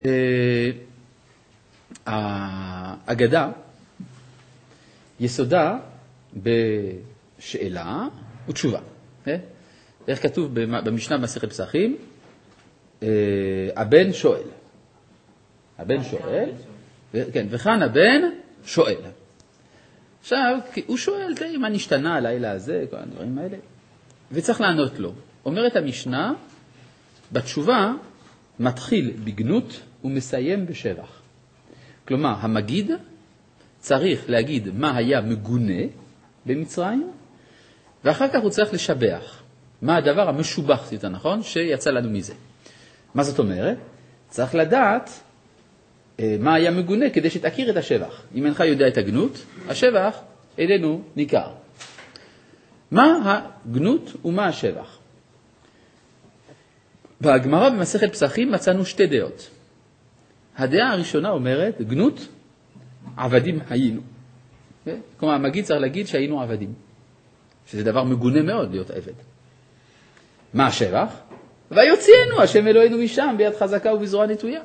האגדה יסודה בשאלה ותשובה. איך כתוב במשנה במסכת פסחים? הבן שואל. הבן שואל, כן, וכאן הבן שואל. עכשיו, הוא שואל, תראי, מה נשתנה הלילה הזה, כל הדברים האלה, וצריך לענות לו. אומרת המשנה, בתשובה מתחיל בגנות ומסיים בשבח. כלומר, המגיד צריך להגיד מה היה מגונה במצרים, ואחר כך הוא צריך לשבח. מה הדבר המשובח, יותר נכון, שיצא לנו מזה. מה זאת אומרת? צריך לדעת מה היה מגונה כדי שתכיר את השבח. אם אינך יודע את הגנות, השבח אלינו ניכר. מה הגנות ומה השבח? בגמרא במסכת פסחים מצאנו שתי דעות. הדעה הראשונה אומרת, גנות, עבדים היינו. כלומר, המגיד צריך להגיד שהיינו עבדים. שזה דבר מגונה מאוד להיות עבד. מה השבח? ויוציאנו השם אלוהינו משם ביד חזקה ובזרוע נטויה.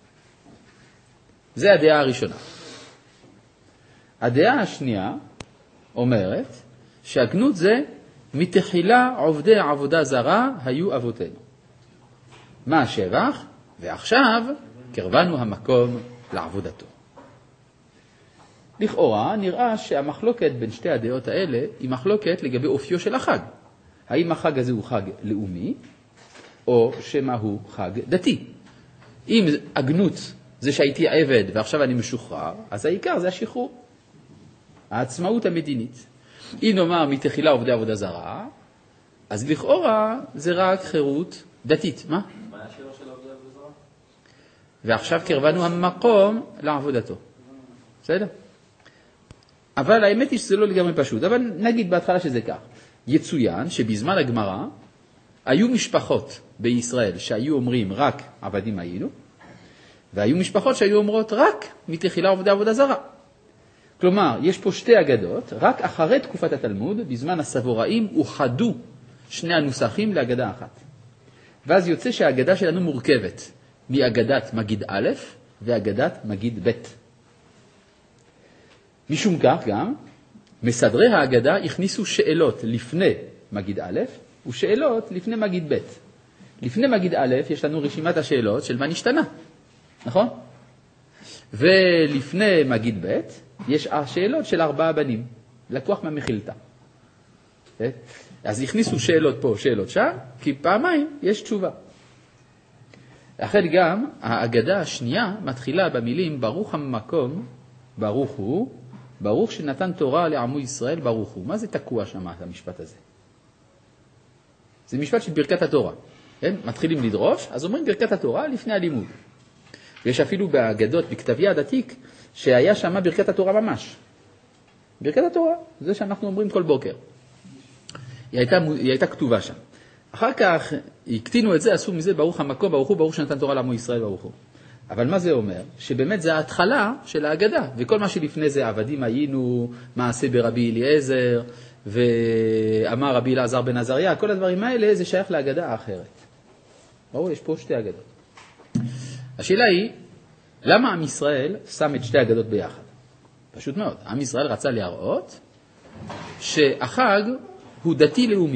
זה הדעה הראשונה. הדעה השנייה אומרת שהגנות זה מתחילה עובדי עבודה זרה היו אבותינו. מה השבח? ועכשיו קרבנו המקום לעבודתו. לכאורה נראה שהמחלוקת בין שתי הדעות האלה היא מחלוקת לגבי אופיו של החג. האם החג הזה הוא חג לאומי או שמה הוא חג דתי? אם הגנות זה שהייתי עבד ועכשיו אני משוחרר, אז העיקר זה השחרור, העצמאות המדינית. אם נאמר מתחילה עובדי עבודה זרה, אז לכאורה זה רק חירות דתית. מה? מה השאלה של עובדי עבודה זרה? ועכשיו קרבנו המקום לעבודתו. בסדר? אבל האמת היא שזה לא לגמרי פשוט, אבל נגיד בהתחלה שזה כך. יצוין שבזמן הגמרא היו משפחות בישראל שהיו אומרים רק עבדים היינו, והיו משפחות שהיו אומרות רק מתחילה עובדי עבודה זרה. כלומר, יש פה שתי אגדות, רק אחרי תקופת התלמוד, בזמן הסבוראים, אוחדו שני הנוסחים לאגדה אחת. ואז יוצא שהאגדה שלנו מורכבת מאגדת מגיד א' ואגדת מגיד ב'. משום כך גם, מסדרי האגדה הכניסו שאלות לפני מגיד א' ושאלות לפני מגיד ב'. לפני מגיד א' יש לנו רשימת השאלות של מה נשתנה. נכון? ולפני מגיד ב' יש השאלות של 4 בנים, לקוח מהמחילתה. אז הכניסו שאלות פה, שאלות שם, כי פעמיים יש תשובה. אחרי גם, האגדה השנייה מתחילה במילים ברוך המקום, ברוך הוא, ברוך שנתן תורה לעמו ישראל, ברוך הוא. מה זה תקוע שם, המשפט הזה? זה משפט של ברכת התורה. כן? מתחילים לדרוש, אז אומרים ברכת התורה לפני הלימוד. ויש אפילו באגדות, בכתב יד עתיק, שהיה שם ברכת התורה ממש. ברכת התורה, זה שאנחנו אומרים כל בוקר. היא הייתה כתובה שם. אחר כך הקטינו את זה, עשו מזה ברוך המקום, ברוך הוא, ברוך שנתן תורה לעמו ישראל, ברוך הוא. אבל מה זה אומר? שבאמת זה ההתחלה של האגדה, וכל מה שלפני זה עבדים היינו, מעשה ברבי אליעזר, ואמר רבי אלעזר בן עזריה, כל הדברים האלה זה שייך לאגדה האחרת. ברור, יש פה שתי אגדות. השאלה היא, למה עם ישראל שם את שתי אגדות ביחד? פשוט מאוד. עם ישראל רצה להראות שהחג הוא דתי לאומי.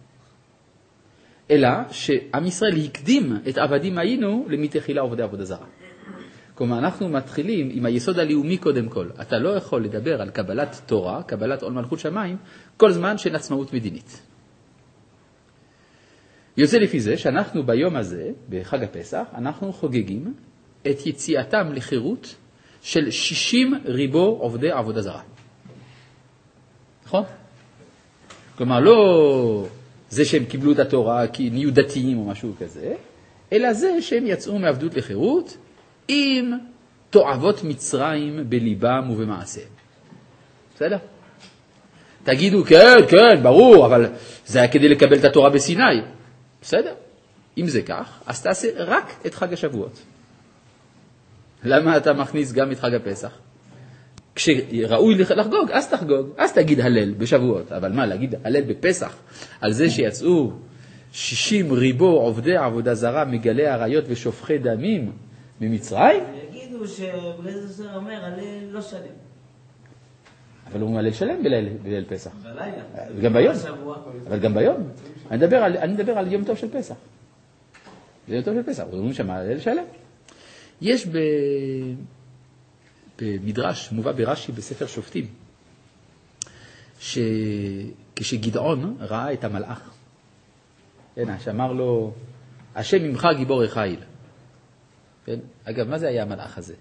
אלא שעם ישראל הקדים את עבדים היינו למתחילה עובדי עבודה זרה. כלומר, אנחנו מתחילים עם היסוד הלאומי קודם כל. אתה לא יכול לדבר על קבלת תורה, קבלת עול מלכות שמיים, כל זמן של עצמאות מדינית. יוצא לפי זה שאנחנו ביום הזה, בחג הפסח, אנחנו חוגגים את יציאתם לחירות של 60 ריבו עובדי עבודה זרה. נכון? כלומר, לא זה שהם קיבלו את התורה כי נהיו דתיים או משהו כזה, אלא זה שהם יצאו מעבדות לחירות עם תועבות מצרים בליבם ובמעשיהם. בסדר? תגידו, כן, כן, ברור, אבל זה היה כדי לקבל את התורה בסיני. בסדר? אם זה כך, אז תעשה רק את חג השבועות. למה אתה מכניס גם את חג הפסח? כשראוי לחגוג, אז תחגוג, אז תגיד הלל בשבועות. אבל מה, להגיד הלל בפסח על זה שיצאו 60 ריבו עובדי עבודה זרה, מגלי עריות ושופכי דמים, ממצרים? יגידו שבלזר אומר, הלל לא שלם. אבל הוא הלל שלם בליל פסח. בלילה. וגם ביום. אבל גם ביום. אני מדבר על יום טוב של פסח. זה יום טוב של פסח. אומרים שם הלל שלם. יש במדרש, מובא ברש"י בספר שופטים, שכשגדעון ראה את המלאך, שאמר לו, השם ממך גיבור החיל. כן? אגב, מה זה היה המלאך הזה?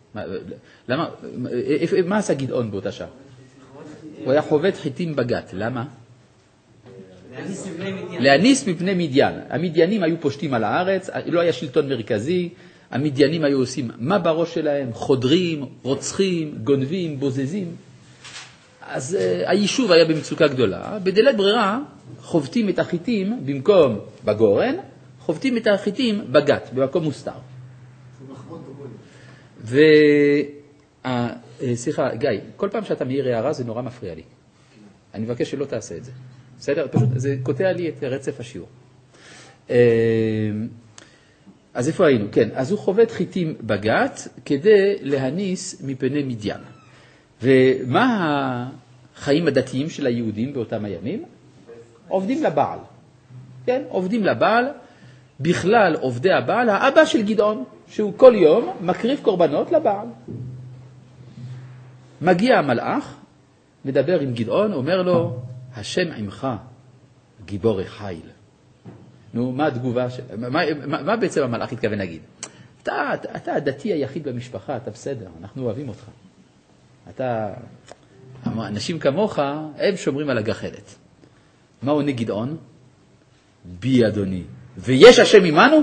מה עשה גדעון באותה שעה? הוא היה חובט חיטים בגת. למה? להניס מפני מדיין. המדיינים היו פושטים על הארץ, לא היה שלטון מרכזי, המדיינים היו עושים מה בראש שלהם, חודרים, רוצחים, גונבים, בוזזים. אז היישוב היה במצוקה גדולה. בדלית ברירה חובטים את החיטים במקום בגורן, חובטים את החיטים בגת, במקום מוסתר. סליחה, גיא, כל פעם שאתה מעיר הערה זה נורא מפריע לי. אני מבקש שלא תעשה את זה. בסדר? פשוט זה קוטע לי את רצף השיעור. אז איפה היינו? כן, אז הוא חובט חיטים בגת כדי להניס מפני מדיין. ומה החיים הדתיים של היהודים באותם הימים? עובדים לבעל. כן, עובדים לבעל. בכלל עובדי הבעל, האבא של גדעון, שהוא כל יום מקריב קורבנות לבעל. מגיע המלאך, מדבר עם גדעון, אומר לו, השם עמך, גיבור החיל. נו, מה התגובה? מה בעצם המלאך התכוון להגיד? אתה הדתי היחיד במשפחה, אתה בסדר, אנחנו אוהבים אותך. אנשים כמוך, הם שומרים על הגחלת. מה עונה גדעון? בי אדוני. ויש השם עמנו?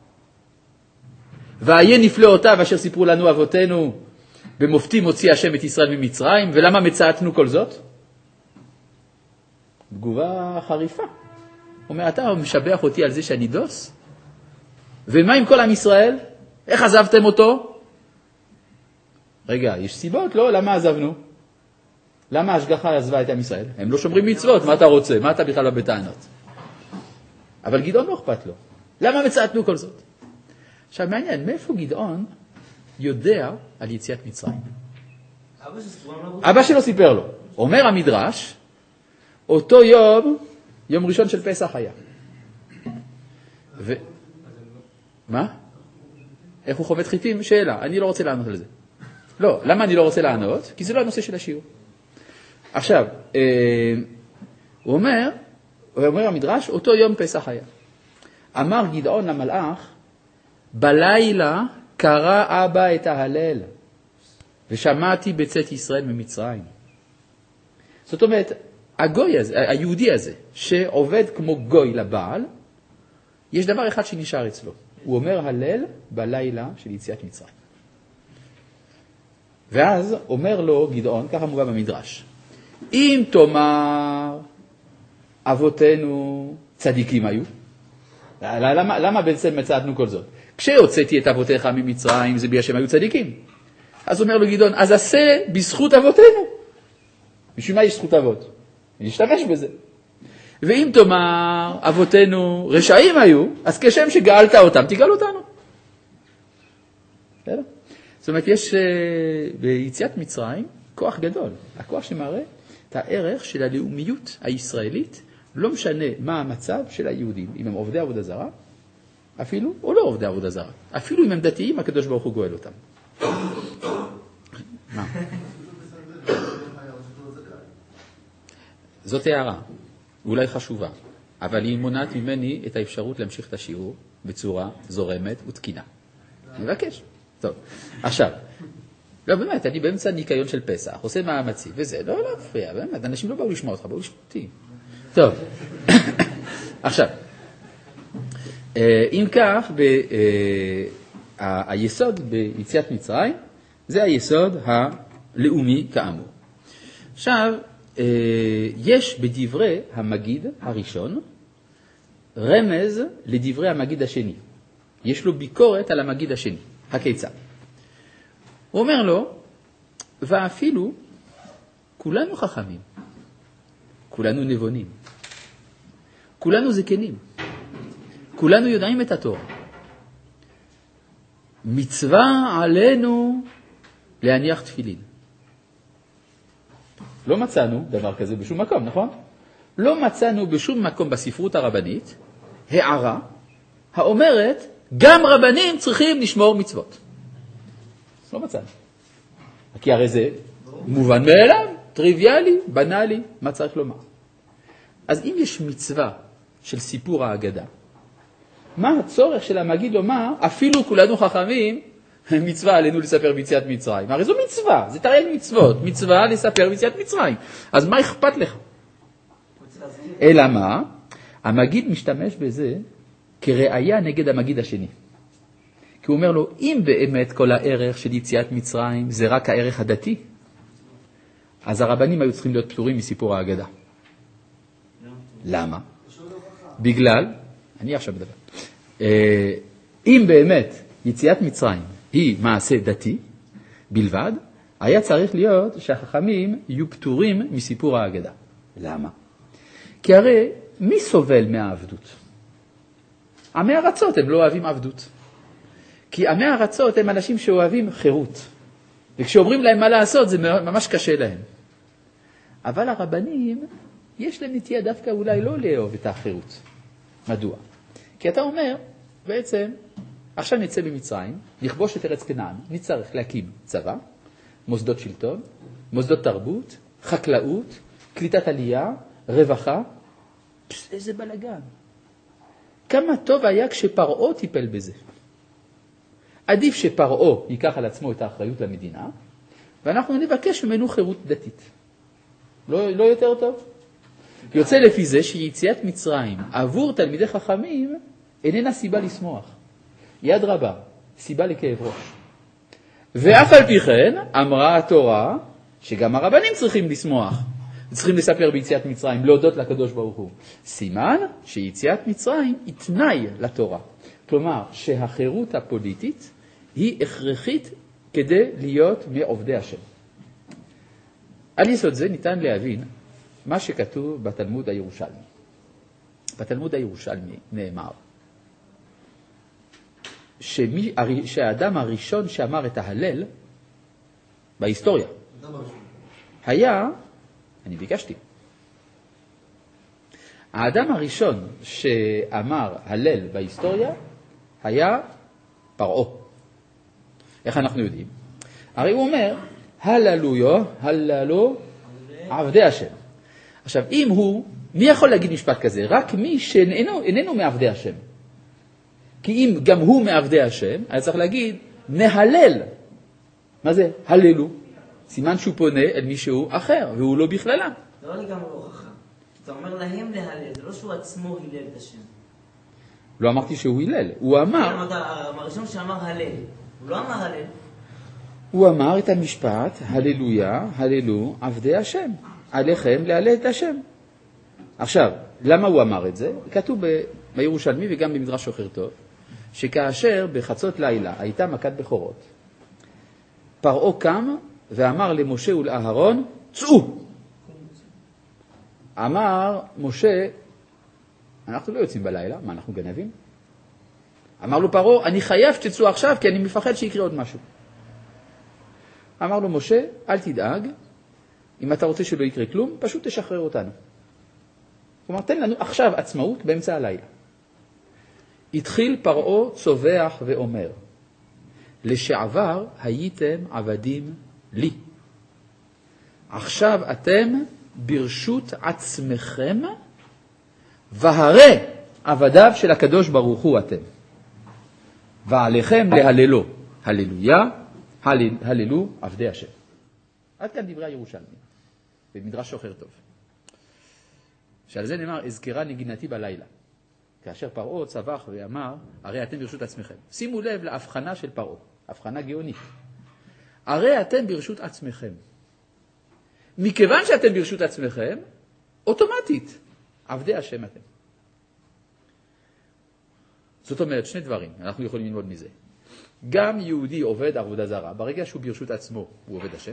והיה נפלאותיו אשר סיפרו לנו אבותינו, במופתים הוציא השם את ישראל ממצרים, ולמה מצאתנו כל זאת? תגובה חריפה. הוא אומר, אתה משבח אותי על זה שאני דוס? ומה עם כל עם ישראל? איך עזבתם אותו? רגע, יש סיבות? לא, למה עזבנו? למה ההשגחה עזבה את עם ישראל? הם לא שומרים מצוות, מה אתה רוצה? מה אתה בכלל לא בטענות? אבל גדעון לא אכפת לו. למה מצאתנו כל זאת? עכשיו מעניין, מאיפה גדעון יודע על יציאת מצרים? אבא שלו סיפר לו. אומר המדרש, אותו יום ראשון של פסח היה. מה? איך הוא חובט חיטים? שאלה, אני לא רוצה לענות על זה. לא, למה אני לא רוצה לענות? כי זה לא הנושא של השיעור. עכשיו, הוא אומר המדרש, אותו יום פסח היה. אמר גדעון למלאך, בלילה קרא אבא את ההלל, ושמעתי בצאת ישראל ממצרים. זאת אומרת, הגוי הזה, היהודי הזה, שעובד כמו גוי לבעל, יש דבר אחד שנשאר אצלו. הוא אומר הלל בלילה של יציאת מצרים. ואז אומר לו גדעון, ככה מובא במדרש, אם תאמר אבותינו צדיקים היו, למה בעצם מצאתנו כל זאת? כשהוצאתי את אבותיך ממצרים, זה בגלל שהם היו צדיקים. אז אומר לו גדעון, אז עשה בזכות אבותינו. בשביל מה יש זכות אבות? נשתמש בזה. ואם תאמר אבותינו רשעים היו, אז כשם שגאלת אותם, תגאל אותנו. זאת אומרת, יש ביציאת מצרים כוח גדול. הכוח שמראה את הערך של הלאומיות הישראלית, לא משנה מה המצב של היהודים, אם הם עובדי עבודה זרה, אפילו, או לא עובדי עבודה זרה. אפילו אם הם דתיים, הקדוש ברוך הוא גואל אותם. מה? זאת הערה, אולי חשובה, אבל היא מונעת ממני את האפשרות להמשיך את השיעור בצורה זורמת ותקינה. אני מבקש. טוב, עכשיו, לא באמת, אני באמצע ניקיון של פסח, עושה מאמצים, וזה לא להפריע, באמת, אנשים לא באו לשמוע אותך, באו לשמוע אותי. טוב, עכשיו, אם כך, היסוד ביציאת מצרים, זה היסוד הלאומי כאמור. עכשיו, יש בדברי המגיד הראשון רמז לדברי המגיד השני. יש לו ביקורת על המגיד השני. הכיצד? הוא אומר לו, ואפילו כולנו חכמים, כולנו נבונים, כולנו זקנים, כולנו יודעים את התורה. מצווה עלינו להניח תפילין. לא מצאנו דבר כזה בשום מקום, נכון? לא מצאנו בשום מקום בספרות הרבנית הערה האומרת גם רבנים צריכים לשמור מצוות. לא מצאנו. כי הרי זה מובן מאליו, טריוויאלי, בנאלי, מה צריך לומר. אז אם יש מצווה של סיפור ההגדה, מה הצורך של המגיד לומר, אפילו כולנו חכמים, מצווה עלינו לספר ביציאת מצרים. הרי זו מצווה, זה תראה מצוות, מצווה לספר ביציאת מצרים. אז מה אכפת לך? אלא מה? המגיד משתמש בזה כראיה נגד המגיד השני. כי הוא אומר לו, אם באמת כל הערך של יציאת מצרים זה רק הערך הדתי, אז הרבנים היו צריכים להיות פטורים מסיפור ההגדה. למה? בגלל, אני עכשיו מדבר, אם באמת יציאת מצרים היא מעשה דתי בלבד, היה צריך להיות שהחכמים יהיו פטורים מסיפור ההגדה. למה? כי הרי מי סובל מהעבדות? עמי ארצות הם לא אוהבים עבדות. כי עמי ארצות הם אנשים שאוהבים חירות. וכשאומרים להם מה לעשות זה ממש קשה להם. אבל הרבנים יש להם נטייה דווקא אולי לא לאהוב את החירות. מדוע? כי אתה אומר, בעצם, עכשיו נצא במצרים, נכבוש את ארץ כנען, נצטרך להקים צבא, מוסדות שלטון, מוסדות תרבות, חקלאות, קליטת עלייה, רווחה. איזה בלגן. כמה טוב היה כשפרעה טיפל בזה. עדיף שפרעה ייקח על עצמו את האחריות למדינה, ואנחנו נבקש ממנו חירות דתית. לא יותר טוב? יוצא לפי זה שיציאת מצרים עבור תלמידי חכמים איננה סיבה לשמוח. יד רבה, סיבה לכאב ראש. ואף על פי כן אמרה התורה שגם הרבנים צריכים לשמוח. צריכים לספר ביציאת מצרים, להודות לקדוש ברוך הוא. סימן שיציאת מצרים היא תנאי לתורה. כלומר שהחירות הפוליטית היא הכרחית כדי להיות מעובדי השם. על יסוד זה ניתן להבין מה שכתוב בתלמוד הירושלמי. בתלמוד הירושלמי נאמר שהאדם הראשון שאמר את ההלל בהיסטוריה היה, אני ביקשתי, האדם הראשון שאמר הלל בהיסטוריה היה פרעה. איך אנחנו יודעים? הרי הוא אומר, הללו עבדי השם. עכשיו, אם הוא, מי יכול להגיד משפט כזה? רק מי שאיננו מעבדי השם. כי אם גם הוא מעבדי השם, היה צריך להגיד, נהלל. מה זה? הללו. סימן שהוא פונה אל מישהו אחר, והוא לא בכללה. זה לא לגמרי הוכחה. אתה אומר להם להלל, זה לא שהוא עצמו הילל את השם. לא אמרתי שהוא הילל, הוא אמר... הראשון שאמר הלל, הוא לא אמר הלל. הוא אמר את המשפט, הללויה, הללו, עבדי השם. עליכם להלל את השם. עכשיו, למה הוא אמר את זה? כתוב בירושלמי וגם במדרש שוחר טוב, שכאשר בחצות לילה הייתה מכת בכורות, פרעה קם ואמר למשה ולאהרון, צאו! אמר משה, אנחנו לא יוצאים בלילה, מה אנחנו גנבים? אמר לו פרעה, אני חייב שתצאו עכשיו כי אני מפחד שיקרה עוד משהו. אמר לו משה, אל תדאג, אם אתה רוצה שלא יקרה כלום, פשוט תשחרר אותנו. כלומר, תן לנו עכשיו עצמאות באמצע הלילה. התחיל פרעה צובח ואומר, לשעבר הייתם עבדים לי. עכשיו אתם ברשות עצמכם, והרי עבדיו של הקדוש ברוך הוא אתם. ועליכם להללו, הללויה, הללו עבדי השם. עד כאן דברי הירושלמי, במדרש שוחר טוב. שעל זה נאמר, הזכרה נגינתי בלילה. כאשר פרעה צבח ואמר, הרי אתם ברשות עצמכם. שימו לב להבחנה של פרעה, הבחנה גאונית. הרי אתם ברשות עצמכם. מכיוון שאתם ברשות עצמכם, אוטומטית, עבדי השם אתם. זאת אומרת, שני דברים, אנחנו יכולים ללמוד מזה. גם יהודי עובד עבודה זרה, ברגע שהוא ברשות עצמו, הוא עובד השם.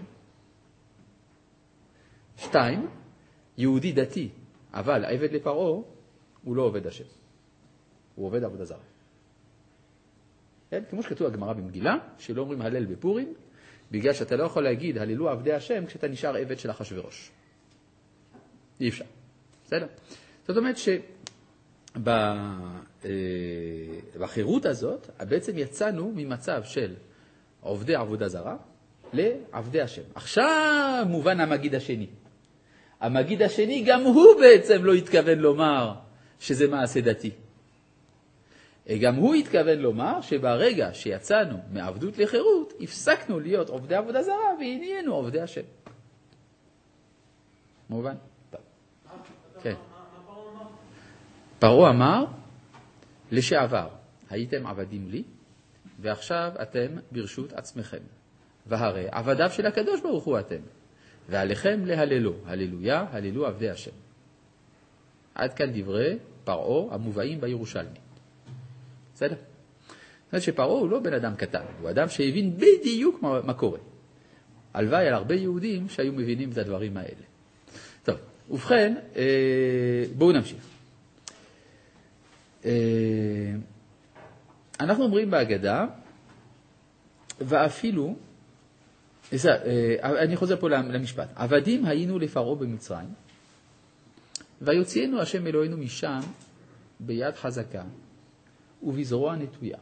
2, יהודי דתי, אבל עבד לפרעה, הוא לא עובד השם. הוא עובד עבודה זרה. כן? כמו שכתוב הגמרא במגילה, שלא אומרים הלל בפורים, בגלל שאתה לא יכול להגיד הללו עבדי השם כשאתה נשאר עבד של אחשוורוש. אי אפשר. בסדר? זאת אומרת שבחירות הזאת, בעצם יצאנו ממצב של עובדי עבודה זרה לעבדי השם. עכשיו מובן המגיד השני. המגיד השני גם הוא בעצם לא התכוון לומר שזה מעשה דתי. גם הוא התכוון לומר שברגע שיצאנו מעבדות לחירות, הפסקנו להיות עובדי עבודה זרה והנהיינו עובדי השם. מובן? טוב. כן. פרעה אמר, לשעבר, הייתם עבדים לי, ועכשיו אתם ברשות עצמכם. והרי עבדיו של הקדוש ברוך הוא אתם. ועליכם להללו, הללויה, הללו עבדי השם. עד כאן דברי פרעה המובאים בירושלמי. בסדר? זאת אומרת שפרעה הוא לא בן אדם קטן, הוא אדם שהבין בדיוק מה קורה. הלוואי על הרבה יהודים שהיו מבינים את הדברים האלה. טוב, ובכן, בואו נמשיך. אנחנו אומרים בהגדה, ואפילו, אני חוזר פה למשפט, עבדים היינו לפרעה במצרים, ויוציאנו השם אלוהינו משם ביד חזקה ובזרוע נטויה.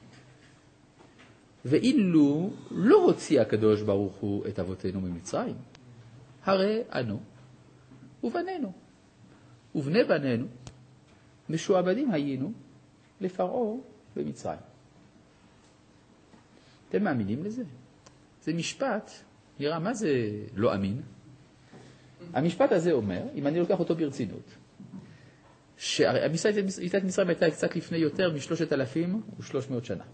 ואילו לא הוציא הקדוש ברוך הוא את אבותינו ממצרים, הרי אנו ובנינו ובני בנינו משועבדים היינו לפרעה במצרים. אתם מאמינים לזה? זה משפט, נראה מה זה לא אמין. המשפט הזה אומר, אם אני לוקח אותו ברצינות, שיציאת מצרים הייתה קצת לפני יותר מ-3,300 שנה.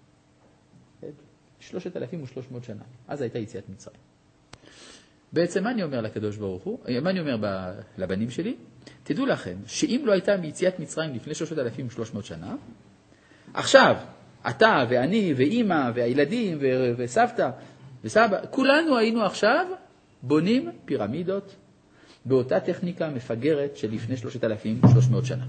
3,300 שנה. אז הייתה יציאת מצרים. בעצם מה אני אומר לקדוש ברוך הוא? מה אני אומר לבנים שלי? תדעו לכם, שאם לא הייתה מיציאת מצרים לפני 3,300 שנה, עכשיו, אתה ואני ואימא והילדים וסבתא וסבא, כולנו היינו עכשיו בונים פירמידות באותה טכניקה מפגרת של לפני 3,300 שנה.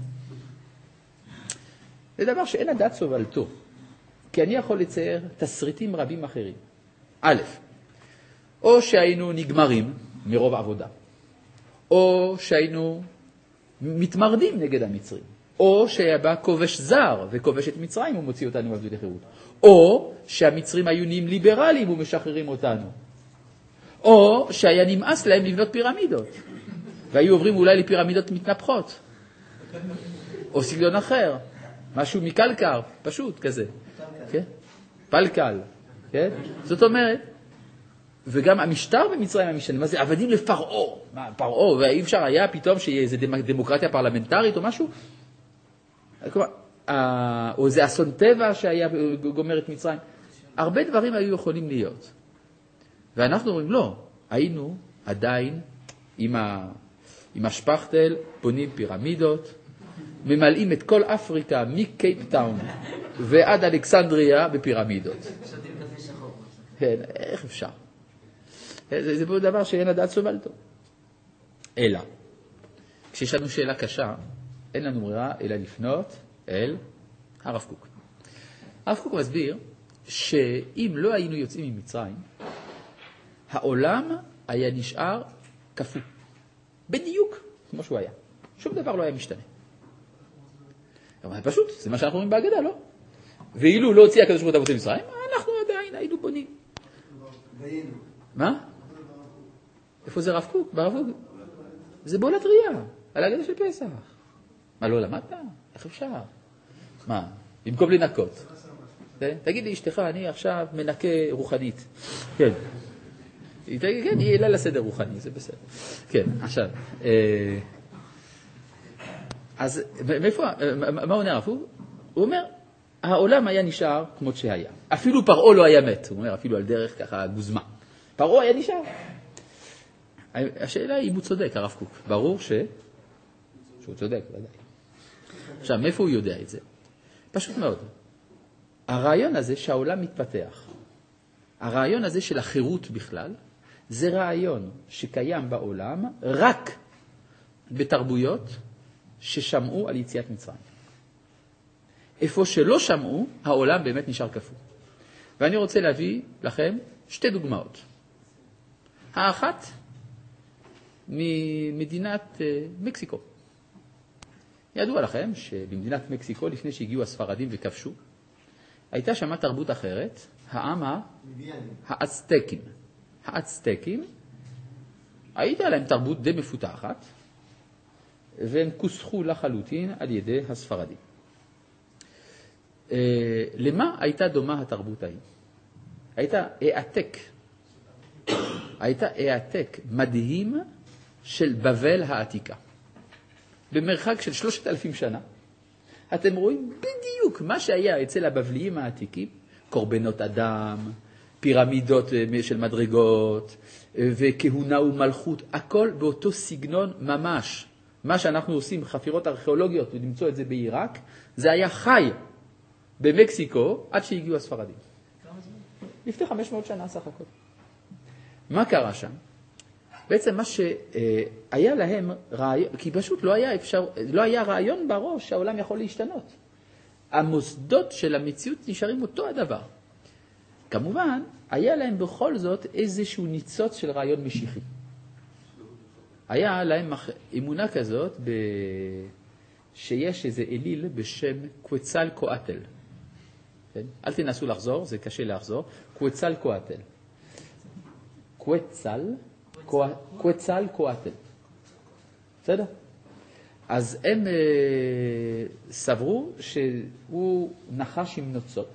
זה דבר שאין הדעת סובלתו, כי אני יכול לצייר תסריטים רבים אחרים. א', או שהיינו נגמרים מרוב עבודה, או שהיינו מתמרדים נגד המצרים, או שהיה בא כובש זר וכובש את מצרים ומוציא אותנו מעבדות לחירות, או שהמצרים היו נהיים ליברליים ומשחררים אותנו, או שהיה נמאס להם לבנות פירמידות והיו עוברים אולי לפירמידות מתנפחות, או סגנון אחר, משהו מקלקר, פשוט כזה, כן? פלקל, כן? זאת אומרת, וגם המשטר במצרים המשנה, מה זה? עבדים לפרעה, מה, פרעה, ואי אפשר היה פתאום שיהיה איזו דמוקרטיה פרלמנטרית או משהו? כלומר, או זה אסון טבע שהיה גומר את מצרים. הרבה דברים היו יכולים להיות. ואנחנו אומרים, לא, היינו עדיין עם השפכטל, בונים פירמידות, ממלאים את כל אפריקה מקייפטאון ועד אלכסנדריה בפירמידות. שותים קפה שחור. כן, איך אפשר? זה פה דבר שאין הדעת סובלתו. אלא, כשיש לנו שאלה קשה, אין לנו ברירה אלא לפנות אל הרב קוק. הרב קוק מסביר שאם לא היינו יוצאים ממצרים, העולם היה נשאר כפו. בדיוק כמו שהוא היה. שום דבר לא היה משתנה. אבל פשוט, זה מה שאנחנו רואים בהגדה, לא? ואילו לא הוציא הקדוש ברוך הוא את אבותינו מצרים, אנחנו עדיין היינו בונים. מה? איפה זה רב קוק? ברב קוק? זה בולת ראייה, על ההגדה של פסח. מה, לא למדת? איך אפשר? מה? במקום לנקות. תגיד לי, אשתך, אני עכשיו מנקה רוחנית. כן. כן, היא אלה לסדר רוחני, זה בסדר. כן, עכשיו. אז מאיפה, מה עונה הרב קוק? הוא אומר, העולם היה נשאר כמות שהיה. אפילו פרעה לא היה מת. הוא אומר, אפילו על דרך ככה גוזמה. פרעה היה נשאר. השאלה היא אם הוא צודק, הרב קוק. ברור שהוא צודק, ודאי. עכשיו, מאיפה הוא יודע את זה? פשוט מאוד. הרעיון הזה שהעולם מתפתח, הרעיון הזה של החירות בכלל, זה רעיון שקיים בעולם רק בתרבויות ששמעו על יציאת מצרים. איפה שלא שמעו, העולם באמת נשאר קפוא. ואני רוצה להביא לכם שתי דוגמאות. האחת ממדינת מקסיקו. ידוע לכם שבמדינת מקסיקו, לפני שהגיעו הספרדים וכבשו, הייתה שמה תרבות אחרת, העם האצטקים. האצטקים, הייתה להם תרבות די מפותחת, והם כוסחו לחלוטין על ידי הספרדים. למה הייתה דומה התרבות ההיא? הייתה העתק מדהים של בבל העתיקה. במרחק של 3,000 שנה, אתם רואים בדיוק מה שהיה אצל הבבליים העתיקים, קורבנות אדם, פירמידות של מדרגות, וכהונה ומלכות, הכל באותו סגנון ממש. מה שאנחנו עושים, חפירות ארכיאולוגיות, ולמצוא את זה בעיראק, זה היה חי במקסיקו עד שהגיעו הספרדים. לפני 500 שנה סך הכל. מה קרה שם? בעצם מה שהיה להם רעיון, כי פשוט לא היה רעיון בראש שהעולם יכול להשתנות. המוסדות של המציאות נשארים אותו הדבר. כמובן, היה להם בכל זאת איזשהו ניצוץ של רעיון משיחי. היה להם אמונה כזאת שיש איזה אליל בשם קווצל קואטל. אל תנסו לחזור, זה קשה לחזור. קווצל קואטל. קווצל קואטל. בסדר? אז הם סברו שהוא נחש עם נוצות.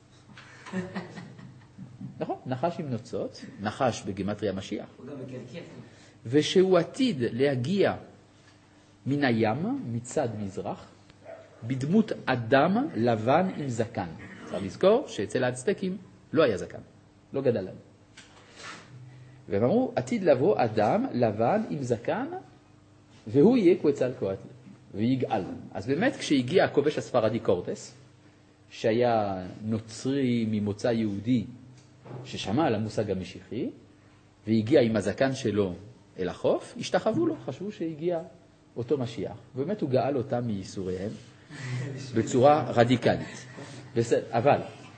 נכון, נחש עם נוצות, נחש בגימטריה משיח. הוא גם מקלקל. ושהוא עתיד להגיע מן הים, מצד מזרח, בדמות אדם לבן עם זקן. צריך לזכור שאצל האצטקים לא היה זקן, לא גדל להם. והם אמרו, עתיד לבוא אדם לבן עם זקן, והוא יהיה קווצל קואטל, ויגאל. אז באמת כשהגיע הכובש הספרדי קורטס, שהיה נוצרי ממוצא יהודי, ששמע על המושג המשיחי, והגיע עם הזקן שלו אל החוף, השתחוו לו, חשבו שהגיע אותו משיח. ובאמת הוא גאל אותם מייסוריהם בצורה רדיקלית. אבל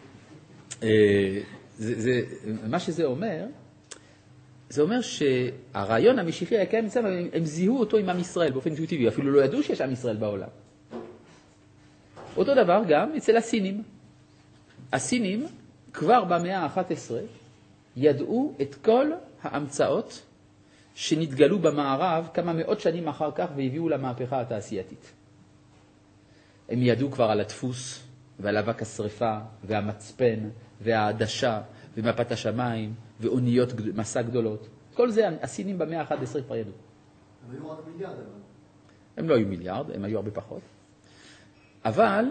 מה שזה אומר, זה אומר שהרעיון המשיחי היה קיים אצלם, הם זיהו אותו עם עם ישראל באופן טבעי, אפילו לא ידעו שיש עם ישראל בעולם. אותו דבר גם אצל הסינים. הסינים כבר במאה ה-11 ידעו את כל ההמצאות שנתגלו במערב כמה מאות שנים אחר כך והביאו למהפכה התעשייתית. הם ידעו כבר על הדפוס ועל אבק השריפה והמצפן והעדשה ומפת השמיים ואוניות מסע גדולות. כל זה הסינים במאה ה-11 כבר ידעו. הם היו רק מיליארד. הם לא היו מיליארד, הם היו הרבה פחות. אבל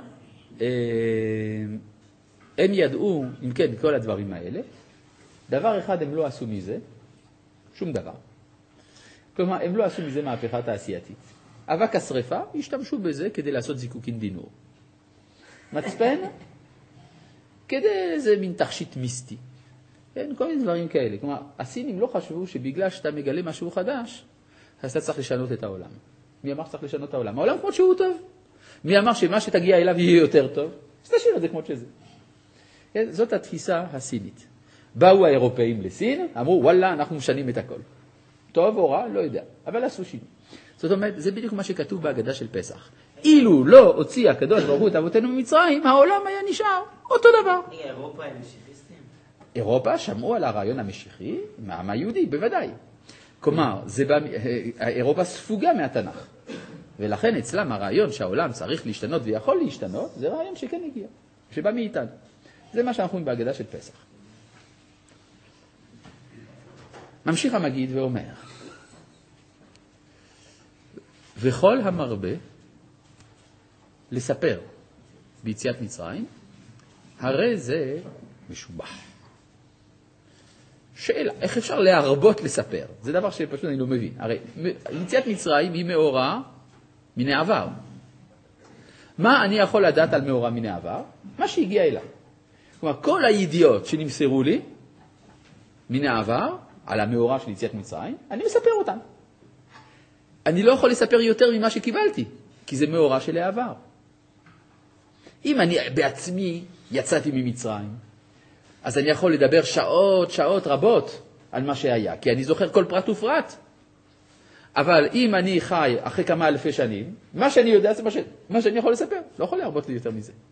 הם ידעו, אם כן, כל הדברים האלה. דבר אחד הם לא עשו מזה, שום דבר. כלומר, הם לא עשו מזה מהפכה תעשייתית. אבק השריפה, השתמשו בזה כדי לעשות זיקוקין דינור. מצפן, כדי איזה מין תכשיט מיסטי. כן, כל מיני דברים כאלה. כלומר, הסינים לא חשבו שבגלל שאתה מגלה משהו חדש, אז אתה צריך לשנות את העולם. מי אמר שצריך לשנות את העולם? העולם כמו שהוא טוב. מי אמר שמה שתגיע אליו יהיה יותר טוב? אז תשאיר את זה כמו שזה. כן, זאת התפיסה הסינית. באו האירופאים לסין, אמרו, וואלה, אנחנו משנים את הכל. טוב או רע, לא יודע, אבל עשו שינוי. זאת אומרת, זה בדיוק מה שכתוב בהגדה של פסח. אילו לא הוציא הקדוש ברוך הוא את אבותינו ממצרים, העולם היה נשאר אותו דבר. אירופה הם משיחיסטים? אירופה שמעו על הרעיון המשיחי, מהעם היהודי, בוודאי. כלומר, אירופה ספוגה מהתנ"ך. ולכן אצלם הרעיון שהעולם צריך להשתנות ויכול להשתנות, זה רעיון שכן הגיע, שבא מאיתנו. זה מה שאנחנו רואים בהגדה של פסח. ממשיך המגיד ואומר, וכל המרבה לספר ביציאת מצרים, הרי זה משובח. שאלה, איך אפשר להרבות לספר? זה דבר שפשוט אני לא מבין. הרי יציאת מצרים היא מאורע מן העבר. מה אני יכול לדעת על מאורע מן העבר? מה שהגיע אליי. כלומר, כל הידיעות שנמסרו לי מן העבר, על המאורע של יציאת מצרים, אני מספר אותם. אני לא יכול לספר יותר ממה שקיבלתי, כי זה מאורע של העבר. אם אני בעצמי יצאתי ממצרים, אז אני יכול לדבר שעות רבות על מה שהיה, כי אני זוכר כל פרט ופרט. אבל אם אני חי אחרי כמה אלפי שנים, מה שאני יודע זה מה שאני יכול לספר. לא יכול להרבות לי יותר מזה.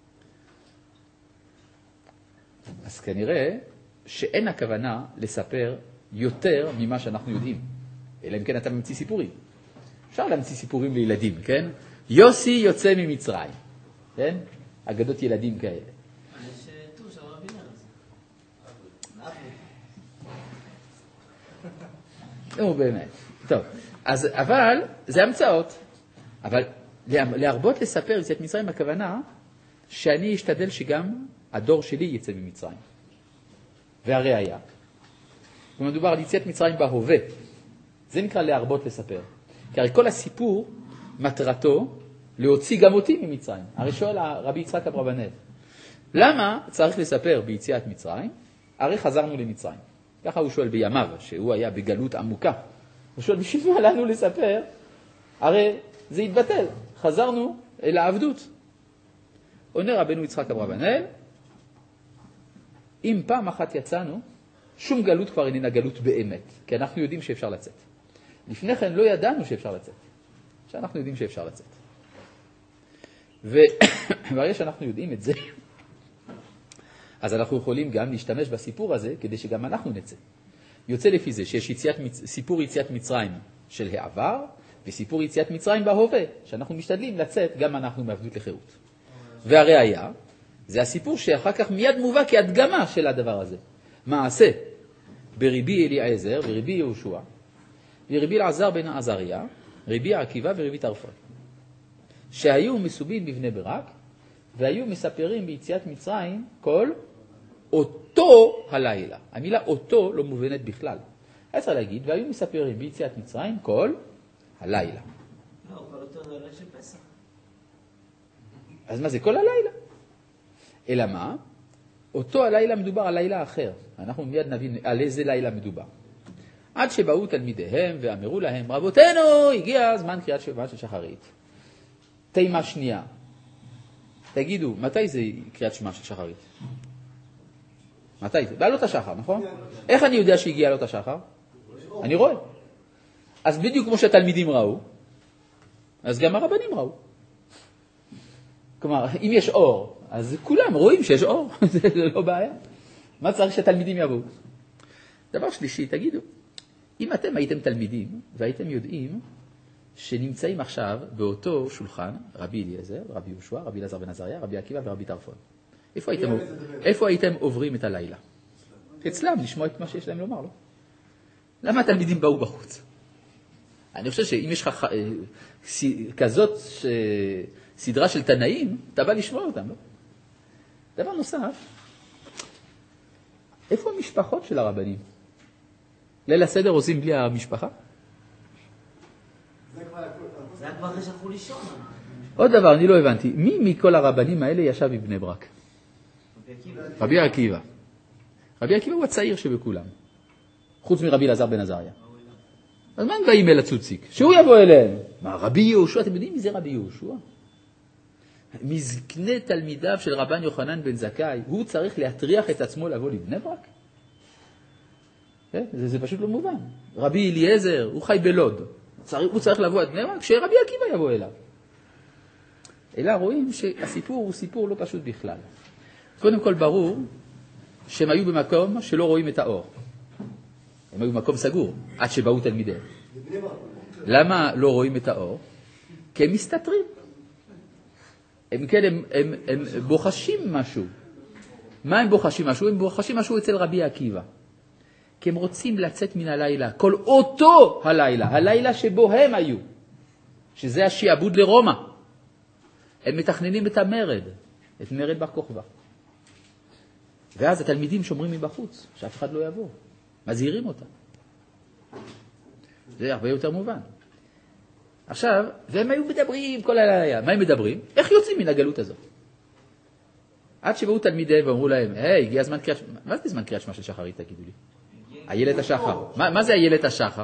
אז כנראה שאין הכוונה לספר יותר ממה שאנחנו יודעים. אלא אם כן אתה ממציא סיפורים. אפשר להמציא סיפורים לילדים, כן? יוסי יוצא ממצרים. כן? אגדות ילדים כאלה. יש טור של רבי נרז. נו, באמת. טוב. אז, אבל, זה המצאות. אבל להרבות לספר יציאת מצרים, הכוונה שאני אשתדל שגם הדור שלי יצא ממצרים. והראיה. ומדובר על יציאת מצרים בהווה. זה נקרא להרבות לספר. כי הרי כל הסיפור, מטרתו, להוציא גם אותי ממצרים. הרי שואל רבי יצחק אברבנאל, למה צריך לספר ביציאת מצרים? הרי חזרנו למצרים. ככה הוא שואל בימיו, שהוא היה בגלות עמוקה. הוא שואל, בשביל מה לנו לספר? הרי זה התבטל. חזרנו אל העבדות. עונה רבנו יצחק אברבנאל, אם פעם אחת יצאנו, שום גלות כבר איננה גלות באמת, כי אנחנו יודעים שאפשר לצאת. לפני כן לא ידענו שאפשר לצאת. שאנחנו יודעים שאפשר לצאת. וברגע שאנחנו יודעים את זה, אז אנחנו יכולים גם להשתמש בסיפור הזה, כדי שגם אנחנו נצא. יוצא לפי זה שיש סיפור יציאת מצרים של העבר, וסיפור יציאת מצרים בהווה, שאנחנו משתדלים לצאת גם אנחנו מעבדות לחירות. והראיה, זה הסיפור שאחר כך מיד מובא כהדגמה של הדבר הזה. מעשה ברבי אליעזר ורבי יהושע, ורבי אלעזר בן עזריה, רבי עקיבא ורבי טרפון, שהיו מסובים בבני ברק, והיו מספרים ביציאת מצרים כל אותו הלילה. המילה אותו לא מובנת בכלל. היה צריך להגיד, והיו מספרים ביציאת מצרים כל הלילה. לא, כל אותו לילה של פסח. אז מה זה כל הלילה? אלא מה? אותו הלילה מדובר על לילה אחר. אנחנו מיד נבין על איזה לילה מדובר. עד שבאו תלמידיהם ואמרו להם, רבותינו, הגיע הזמן קריאת שמע של שחרית. תימה שנייה. תגידו, מתי זה קריאת שמע של שחרית? מתי זה? בעלות השחר, נכון? איך אני יודע שהגיע עלות השחר? אני רואה. אז בדיוק כמו שהתלמידים ראו, אז גם הרבנים ראו. כלומר, אם יש אור, אז כולם רואים שיש אור, זה לא בעיה. מה צריך שהתלמידים יבואו? דבר שלישי, תגידו, אם אתם הייתם תלמידים והייתם יודעים שנמצאים עכשיו באותו שולחן, רבי אליעזר, רבי יהושע, רבי אלעזר בן עזריה, רבי עקיבא ורבי טרפון, איפה הייתם עוברים את הלילה? אצלם, לשמוע את מה שיש להם לומר, לא? למה התלמידים באו בחוץ? אני חושב שאם יש לך כזאת סדרה של תנאים, אתה בא לשמוע אותם, לא? דבר נוסף, איפה המשפחות של הרבנים? ליל הסדר עושים בלי המשפחה? זה היה כבר ששלחו לישון. עוד דבר, אני לא הבנתי. מי מכל הרבנים האלה ישב בבני ברק? רבי עקיבא. רבי עקיבא הוא הצעיר שבכולם. חוץ מרבי אלעזר בן עזריה. אז מה הם באים אל הצוציק? שהוא יבוא אליהם. מה, רבי יהושע? אתם יודעים מי זה רבי יהושע? מזקני תלמידיו של רבן יוחנן בן זכאי, הוא צריך להטריח את עצמו לבוא לבני ברק? זה פשוט לא מובן. רבי אליעזר, הוא חי בלוד. הוא צריך לבוא את בני ברק, שרבי עקיבא יבוא אליו. אלא רואים שהסיפור הוא סיפור לא פשוט בכלל. קודם כל ברור שהם היו במקום שלא רואים את האור. הם היו במקום סגור, עד שבאו תלמידיהם. למה לא רואים את האור? כי הם מסתתרים. הם בוחשים משהו. מה הם בוחשים משהו? הם בוחשים משהו אצל רבי עקיבא. כי הם רוצים לצאת מן הלילה, כל אותו הלילה, הלילה שבו הם היו, שזה השיעבוד לרומא. הם מתכננים את המרד, את מרד בר כוכבא. ואז התלמידים שומרים מבחוץ, שאף אחד לא יבוא. מזהירים אותם. זה הרבה יותר מובן. עכשיו, והם היו מדברים כל הלילה. מה הם מדברים? איך יוצאים מן הגלות הזאת? עד שבאו תלמידיהם ואמרו להם, הגיע הזמן קריאת שמע. מה זה זמן קריאת שמע של שחרית, תגידו לי? איילת השחר. מה זה איילת השחר?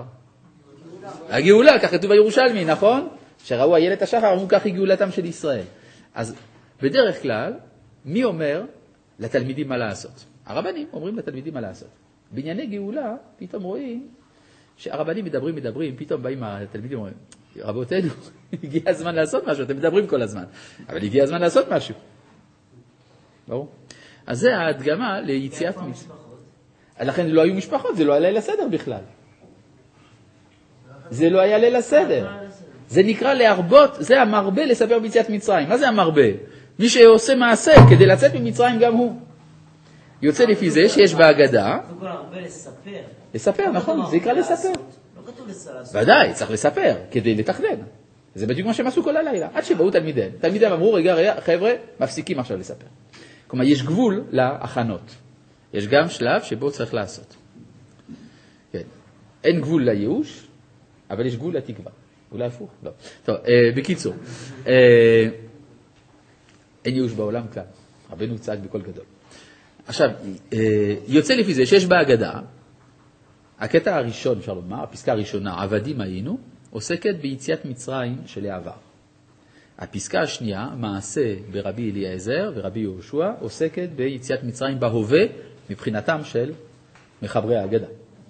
הגאולה, כך כתוב בירושלמי, נכון? שראו איילת השחר, אמרו כך היא גאולתם של ישראל. אז בדרך כלל, מי אומר לתלמידים מה לעשות? הרבנים אומרים לתלמידים מה לעשות. בענייני גאולה, פתאום רואים שהרבנים מדברים, פתאום באים התלמידים אומרים, רבותינו, הגיע הזמן לעשות משהו, אתם מדברים כל הזמן, אבל הגיע הזמן לעשות משהו. ברור? אז זה ההדגמה ליציאת משפחות. לכן לא היו משפחות, זה לא היה ליל הסדר בכלל. זה לא היה ליל הסדר. זה נקרא להרבות, זה המרבה לספר ביציאת מצרים. מה זה המרבה? מי שעושה מעשה כדי לצאת ממצרים גם הוא. יוצא לפי זה שיש בהגדה. זה כל הרבה לספר. לספר, נכון, זה יקרא לספר. לא כתוב לעשות. ודאי, צריך לספר, כדי לתכנן. זה בדיוק מה שהם עשו כל הלילה. עד שבאו תלמידיהם. תלמידיהם אמרו, רגע, חבר'ה, מפסיקים עכשיו לספר. כלומר, יש גבול להכנות. יש גם שלב שבו צריך לעשות. כן. אין גבול לייאוש, אבל יש גבול לתקווה. אולי הפוך? לא. טוב, בקיצור. אין ייאוש בעולם כלל. רבנו צעק בקול גדול. עכשיו, יוצא לפי זה שיש בהגדה, הקטע הראשון, אפשר לומר, הפסקה הראשונה, עבדים היינו, עוסקת ביציאת מצרים של העבר. הפסקה השנייה, מעשה ברבי אליעזר ורבי יהושע, עוסקת ביציאת מצרים בהווה, מבחינתם של מחברי ההגדה.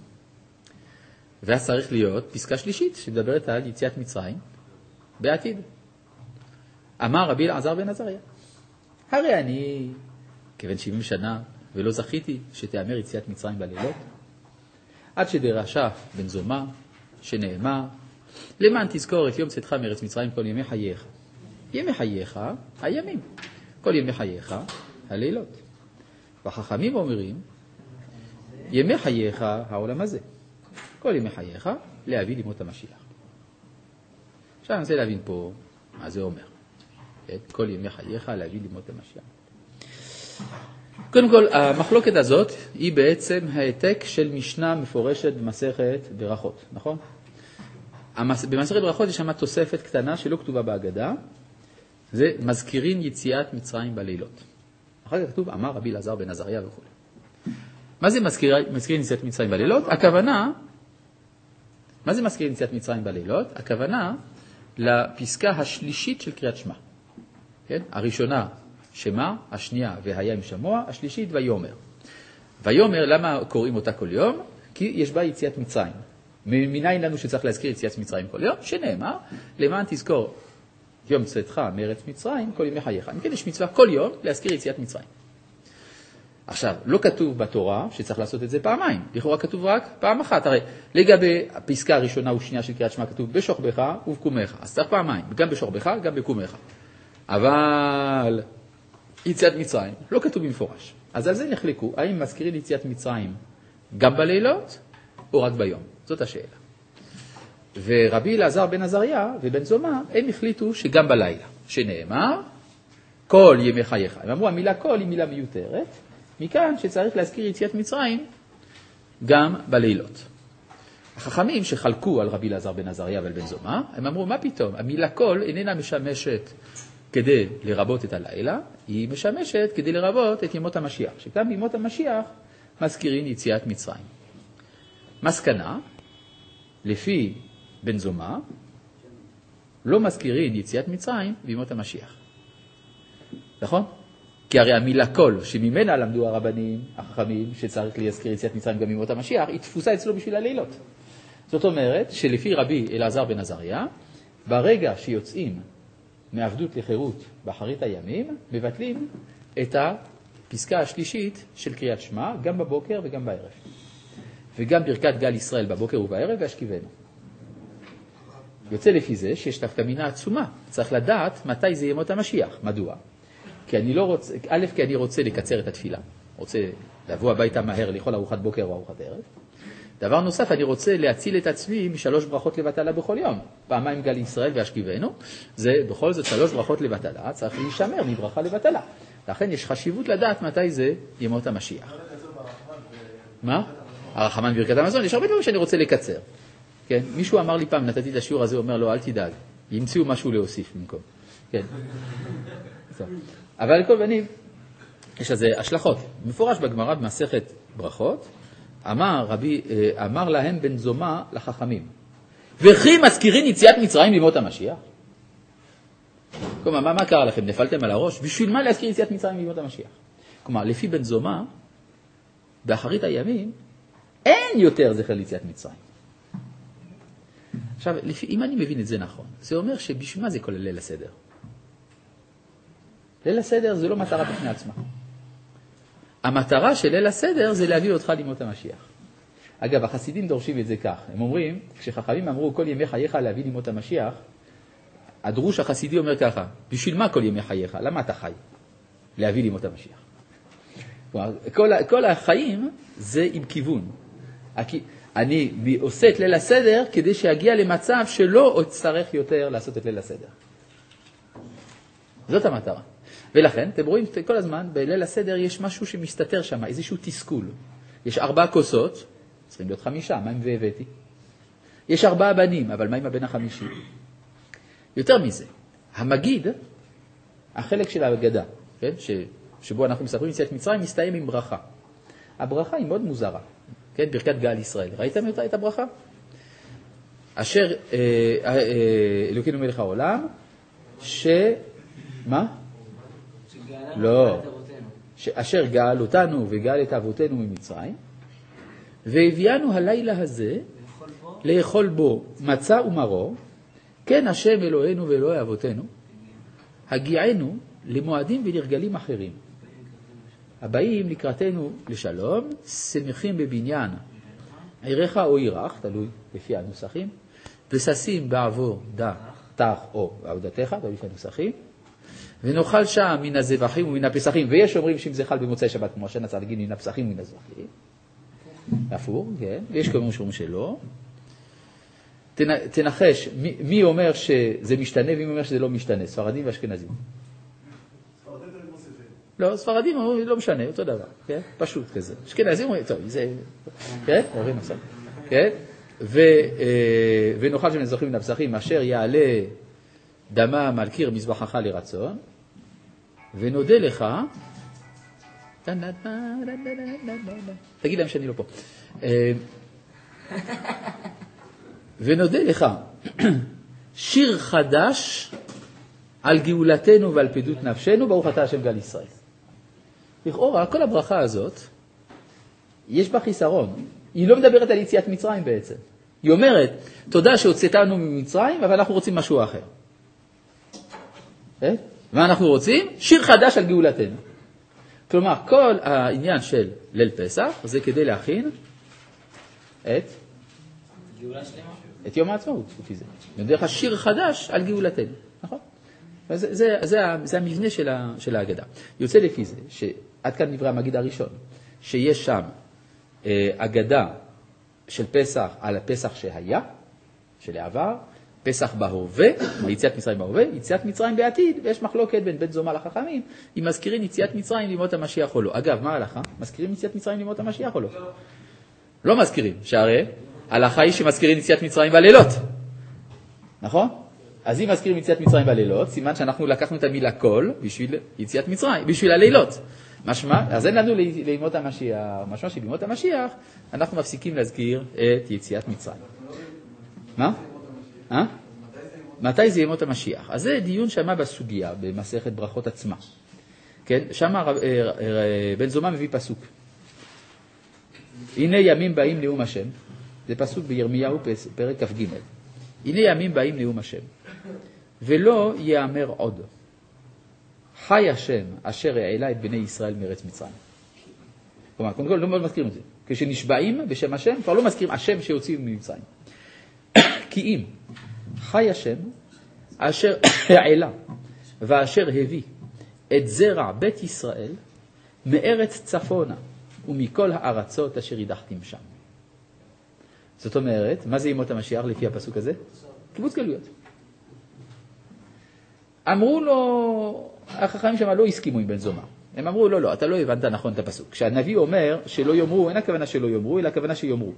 ואז צריך להיות פסקה שלישית, שמדברת על יציאת מצרים בעתיד. אמר רבי אלעזר בן עזריה, הרי אני כבן 70 שנה, ולא זכיתי שתאמר יציאת מצרים בלילות, עד שדרשה בן זומא, שנאמר, למען תזכור את יום צאתך מארץ מצרים כל ימי חייך. ימי חייך, הימים. כל ימי חייך, הלילות. והחכמים אומרים, ימי חייך, העולם הזה. כל ימי חייך, להביא לימות המשיח. עכשיו אני רוצה להבין פה מה זה אומר. כל ימי חייך, להביא לימות המשיח. קודם כל, המחלוקת הזאת היא בעצם העתק של משנה מפורשת במסכת ברכות, נכון? במסכת ברכות יש שם תוספת קטנה שלא כתובה בהגדה, זה מזכירים יציאת מצרים בלילות. אחר כך כתוב, אמר רבי אלעזר בן עזריה וכו'. מה זה מזכירים יציאת מצרים בלילות? הכוונה, מה זה מזכירים יציאת מצרים בלילות? הכוונה לפסקה השלישית של קריאת שמע. כן? הראשונה, שמע, השנייה והיה עם שמוע, השלישית ויומר. ויומר, למה קוראים אותה כל יום? כי יש בה יציאת מצרים. מניין לנו שצריך להזכיר יציאת מצרים כל יום? שנאמר, למען תזכור יום צאתך מארץ מצרים, כל ימי חייך. אם כן, יש מצווה כל יום להזכיר יציאת מצרים. עכשיו, לא כתוב בתורה שצריך לעשות את זה פעמיים. לכאורה כתוב רק פעם אחת. הרי לגבי הפסקה הראשונה ושנייה של קריאת שמע כתוב בשוכבך ובקומך. אז צריך פעמיים, גם בשוכבך, גם בקומך. אבל יציאת מצרים לא כתוב במפורש. אז על זה נחלקו, האם מזכירים יציאת מצרים גם בלילות או רק ביום? זאת השאלה. ורבי אלעזר בן עזריה ובן זומא, הם החליטו שגם בלילה, שנאמר, כל ימי חייך. הם אמרו, המילה כל היא מילה מיותרת, מכאן שצריך להזכיר יציאת מצרים גם בלילות. החכמים שחלקו על רבי אלעזר בן עזריה ובן זומא, הם אמרו, מה פתאום? המילה כל איננה משמשת כדי לרבות את הלילה, היא משמשת כדי לרבות את ימות המשיח. שגם בימות המשיח מזכירים יציאת מצרים. מסקנה, לפי בן זומא, לא מזכירים יציאת מצרים בימות המשיח. נכון? כי הרי המילה כל, שממנה למדו הרבנים, החכמים, שצריך להזכיר יציאת מצרים גם בימות המשיח, היא תפוסה אצלו בשביל הלילות. זאת אומרת, שלפי רבי אלעזר בן עזריה, ברגע שיוצאים מעבדות לחירות באחרית הימים, מבטלים את הפסקה השלישית של קריאת שמע, גם בבוקר וגם בערב. וגם ברכת גל ישראל בבוקר ובערב והשכיבנו. יוצא לפי זה שיש תפקמינה עצומה. צריך לדעת מתי זה ימות המשיח. מדוע? כי אני לא רוצה, א', כי אני רוצה לקצר את התפילה. רוצה לבוא הביתה מהר, לאכול ארוחת בוקר או ארוחת ערב. דבר נוסף, אני רוצה להציל את עצמי משלוש ברכות לבטלה בכל יום. פעמיים גל ישראל והשכיבנו, זה בכל זאת 3 ברכות לבטלה, צריך להישמר מברכה לבטלה. לכן יש חשיבות לדעת מתי זה ימות המשיח. מה? הרחמן ברכת המזון, יש הרבה דברים שאני רוצה לקצר. כן? מישהו אמר לי פעם, נתתי את השיעור הזה, הוא אומר לו, אל תדאג, ימצאו משהו להוסיף במקום. כן. אבל לכל בנים, יש לזה השלכות. מפורש בגמרא במסכת ברכות, אמר להם בן זומא לחכמים, וכי מזכירים יציאת מצרים בימות המשיח? כלומר, מה קרה לכם? נפלתם על הראש? בשביל מה להזכיר יציאת מצרים בימות המשיח? כלומר, לפי בן זומא, באחרית הימים, אין יותר זכר ליציאת מצרים. עכשיו, אם אני מבין את זה נכון, זה אומר שבשביל מה זה כולל ליל הסדר? ליל הסדר זה לא מטרה בפני עצמה. המטרה של ליל הסדר זה להביא אותך לימות המשיח. אגב, החסידים דורשים את זה כך. הם אומרים, כשחכמים אמרו כל ימי חייך להביא לימות המשיח, הדרוש החסידי אומר ככה, בשביל מה כל ימי חייך? למה אתה חי? להביא לימות המשיח. כל החיים זה עם כיוון. אני עושה את ליל הסדר כדי שיגיע למצב שלא אצטרך יותר לעשות את ליל הסדר. זאת המטרה. ולכן, אתם רואים כל הזמן, בליל הסדר יש משהו שמסתתר שם, איזשהו תסכול. יש 4 כוסות, צריכים להיות 5, מה אם והבאתי? יש 4 בנים, אבל מה עם הבן החמישי? יותר מזה, המגיד, החלק של ההגדה, כן? שבו אנחנו מספרים יציאת מצרים, מסתיים עם ברכה. הברכה היא מאוד מוזרה, כן? ברכת גאל ישראל. ראיתם את הברכה? אשר אלוקינו מלך העולם, מה? לא. אשר גאל אותנו וגאל את אבותינו ממצרים, והביאנו הלילה הזה לאכול בו מצה ומרור, כן השם אלוהינו ואלוהי אבותינו, הגיענו למועדים ולרגלים אחרים. הבאים לקראתנו לשלום, שמחים בבניין, עירך או עירך, תלוי לפי הנוסחים, וששים בעבור תח או עבודתך, תלוי לפי הנוסחים, ונאכל שם מן הזבחים ומן הפסחים, ויש אומרים שאם זה חל במוצאי שבת, כמו שנצא להגיד מן הפסחים ומן הזבחים, אפור, כן, ויש כאלה שאומרים שלא. תנחש, מי אומר שזה משתנה ומי אומר שזה לא משתנה? ספרדים ואשכנזים. ספרדים תמיד מוסיפים. לא, ספרדים לא משנה, אותו דבר, כן? פשוט כזה. אשכנזים אומרים, טוב, זה, כן? אומרים עכשיו, כן? ונאכל שם זוכרים מן הפסחים, אשר יעלה דמם על קיר מזבחך לרצון, ונודה לך, תגיד להם שאני לא פה. ונודה לך, שיר חדש על גאולתנו ועל פדות נפשנו, ברוך אתה השם גאל ישראל. לכאורה, כל הברכה הזאת, יש בה חיסרון. היא לא מדברת על יציאת מצרים בעצם. היא אומרת, תודה שהוצאתנו ממצרים, אבל אנחנו רוצים משהו אחר. מה אנחנו רוצים? שיר חדש על גאולתנו. כלומר, כל העניין של ליל פסח, זה כדי להכין את יום העצמאות, לפי זה. נדבר לך שיר חדש על גאולתנו, נכון? זה המבנה של ההגדה. יוצא לפי זה, שעד כאן נברא המגיד הראשון, שיש שם הגדה של פסח על הפסח שהיה, של העבר, פסח בהווה, יציאת מצרים בהווה, יציאת מצרים בעתיד, ויש מחלוקת בין בית זומא לחכמים, אם מזכירים יציאת מצרים לימות המשיח או לא. אגב, מה ההלכה? מזכירים יציאת מצרים לימות המשיח או לא? לא מזכירים, שהרי ההלכה היא שמזכירים יציאת מצרים בלילות. נכון? אז אם מזכירים יציאת מצרים בלילות, סימן שאנחנו לקחנו את המילה כל בשביל יציאת מצרים, בשביל הלילות. משמע, אז אין לנו לימות המשיח, משמע שלימות המשיח, אנחנו מפסיקים להזכיר את יציאת מצרים. מה? מתי זה ימות המשיח? אז זה דיון שמה בסוגיה, במסכת ברכות עצמה. כן? שמה בן זומא מביא פסוק. הנה ימים באים נאום השם. זה פסוק בירמיהו פרק כ"ג. הנה ימים באים נאום השם. ולא יאמר עוד. חי השם אשר העלה את בני ישראל מארץ מצרים. כלומר, קודם כל לא מזכירים את זה. כשנשבעים בשם השם, כבר לא מזכירים השם שיוצאים ממצרים. כי אם חי השם אשר העלה ואשר הביא את זרע בית ישראל מארץ צפונה ומכל הארצות אשר ידחתם שם. זאת אומרת, מה זה ימות המשיח לפי הפסוק הזה? קיבוץ גלויות. אמרו לו, החכמים שם לא הסכימו עם בן זומא. הם אמרו, לא, אתה לא הבנת נכון את הפסוק. כשהנביא אומר שלא יאמרו, אין הכוונה שלא יאמרו, אלא הכוונה שיאמרו.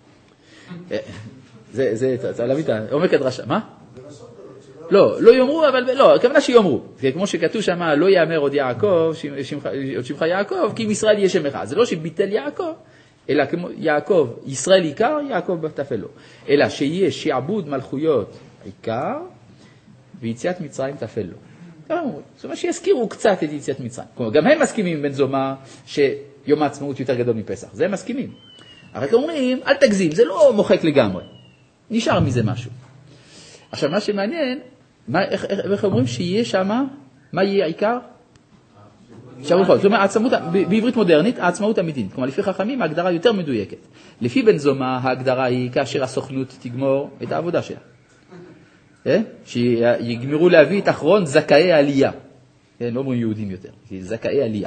זה, צריך להביא את העומק הדרשה. מה? לא יאמרו, אבל לא, הכוונה שיאמרו. כמו שכתוב שם, לא יאמר עוד יעקב, עוד שמך יעקב, כי אם ישראל יהיה שם אחד. זה לא שביטל יעקב, אלא כמו יעקב, ישראל עיקר, יעקב בתפל לו. אלא שיהיה שעבוד מלכויות עיקר, ויציאת מצרים תפל לו. זאת אומרת שיזכירו קצת את יציאת מצרים. כלומר, גם הם מסכימים עם בן זומא שיום העצמאות יותר גדול מפסח. זה הם מסכימים. רק אומרים, אל תגזים, זה לא מוחק לגמרי. נשאר מזה משהו. עכשיו, מה שמעניין, איך אומרים שיהיה שם, מה יהיה העיקר? זאת אומרת, בעברית מודרנית, העצמאות המדינית. כלומר, לפי חכמים, ההגדרה יותר מדויקת. לפי בן זומא, ההגדרה היא כאשר הסוכנות תגמור את העבודה שלה. שיגמרו להביא את אחרון זכאי העלייה. לא אומרים יהודים יותר, כי זכאי עלייה.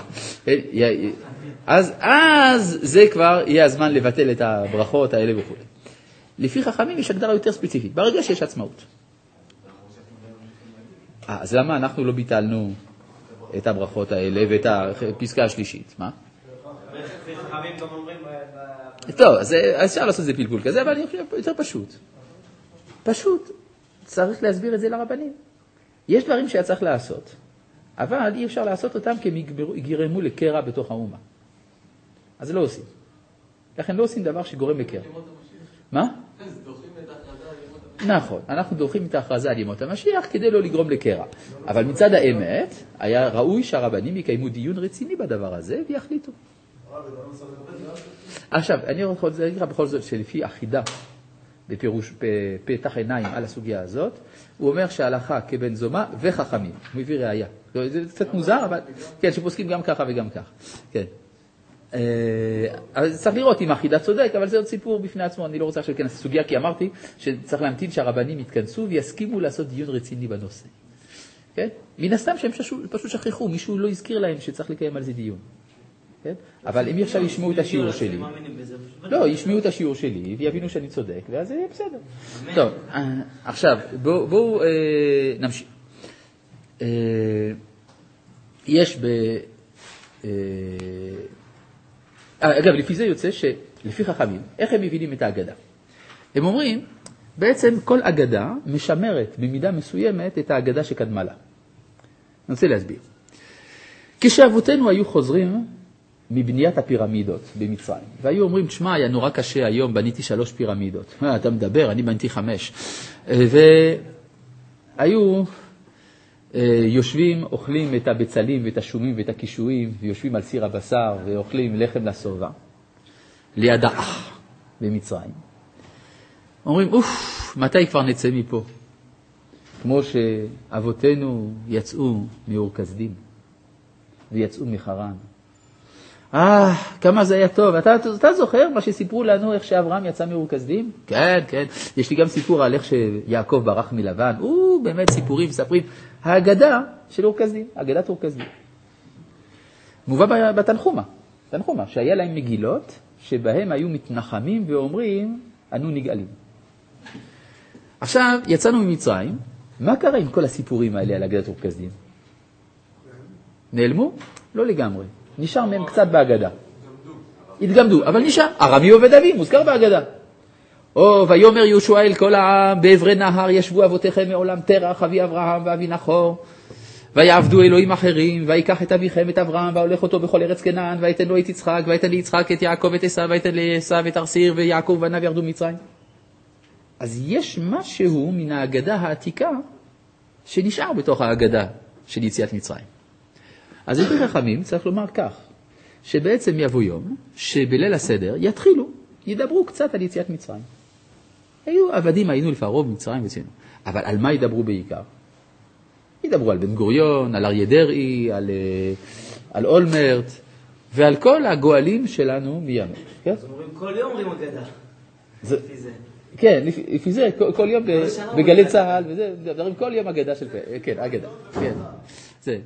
אז זה כבר יהיה הזמן לבטל את הברכות האלה וכו'. לפי חכמים יש הגדרה יותר ספציפית, ברגע שיש עצמאות. אז למה אנחנו לא ביטלנו את הברכות האלה ואת הפסקה השלישית? מה? וחכמים גם אומרים... טוב, אז אפשר לעשות את זה פלפול כזה, אבל אני חושב יותר פשוט. פשוט צריך להסביר את זה לרבנים. יש דברים שהיה צריך לעשות, אבל אי אפשר לעשות אותם כי הם יגרמו לקרע בתוך האומה. אז לא עושים. לכן לא עושים דבר שגורם לקרע. מה? נכון, אנחנו דוחים את ההכרזה על ימות המשיח כדי לא לגרום לקרע. אבל מצד האמת, היה ראוי שהרבנים יקיימו דיון רציני בדבר הזה ויחליטו. עכשיו, אני רוצה להגיד לך בכל זאת שלפי אחידה, בפתח עיניים על הסוגיה הזאת, הוא אומר שההלכה כבן זומא וחכמים. הוא מביא ראיה. זה קצת מוזר, אבל כן, שפוסקים גם ככה וגם ככה. כן. אז צריך לראות אם האחידה צודק, אבל זה עוד סיפור בפני עצמו. אני לא רוצה עכשיו להיכנס לסוגיה, כי אמרתי שצריך להמתין שהרבנים יתכנסו ויסכימו לעשות דיון רציני בנושא. כן? מן הסתם שהם פשוט שכחו, מישהו לא הזכיר להם שצריך לקיים על זה דיון. כן? אבל אם עכשיו ישמעו את השיעור שלי, לא, ישמעו את השיעור שלי ויבינו שאני צודק, ואז זה יהיה בסדר. טוב, עכשיו, בואו נמשיך. יש אגב, לפי זה יוצא שלפי חכמים, איך הם מבינים את ההגדה? הם אומרים, בעצם כל אגדה משמרת במידה מסוימת את ההגדה שקדמה לה. אני רוצה להסביר. כשאבותינו היו חוזרים מבניית הפירמידות במצרים, והיו אומרים, תשמע, היה נורא קשה היום, בניתי 3 פירמידות. אתה מדבר, אני בניתי 5. והיו יושבים, אוכלים את הבצלים ואת השומים ואת הקישואים, ויושבים על סיר הבשר ואוכלים לחם לשובע, ליד האח במצרים. אומרים, מתי כבר נצא מפה? כמו שאבותינו יצאו מאור כסדים ויצאו מחרן. כמה זה היה טוב. אתה זוכר מה שסיפרו לנו איך שאברהם יצא מאור כסדים? כן, כן. יש לי גם סיפור על איך שיעקב ברח מלבן. באמת סיפורים, מספרים. ההגדה של אור כסדים, אגדת אור כסדים. מובא בתנחומה, שהיה להם מגילות שבהם היו מתנחמים ואומרים, אנו נגאלים. עכשיו, יצאנו ממצרים, מה קרה עם כל הסיפורים האלה על אגדת אור כסדים? נעלמו? לא לגמרי. נשאר מהם קצת בהגדה. התגמדו, אבל נשאר. ארמי עובד אבי, מוזכר בהגדה. ויאמר יהושע אל כל העם, בעברי נהר ישבו אבותיכם מעולם תרח, אבי אברהם ואבי נחור, ויעבדו אלוהים אחרים, ויקח את אביכם את אברהם, והולך אותו בכל ארץ כנען, ויתן לו את יצחק, ויתן ליצחק את יעקב את עשיו, ויתן לעשיו את ארסיר, ויעקב ובניו ירדו מצרים. אז יש משהו מן ההגדה העתיקה, שנשאר בתוך ההגדה של יציאת מצרים. אז לפי חכמים צריך לומר כך, שבעצם יבוא יום, שבליל הסדר יתחילו, ידברו קצת על יציאת מצרים. היו עבדים היינו לפרעה במצרים וצינו. אבל על מה ידברו בעיקר? ידברו על בן גוריון, על אריה דרעי, על אולמרט, ועל כל הגואלים שלנו מימינו. כן? אז אומרים, כל יום אומרים אגדה. לפי זה. כן, לפי זה, כל יום בגלי צהל, וזה, מדברים כל יום אגדה של כן, אגדה. כן, זה.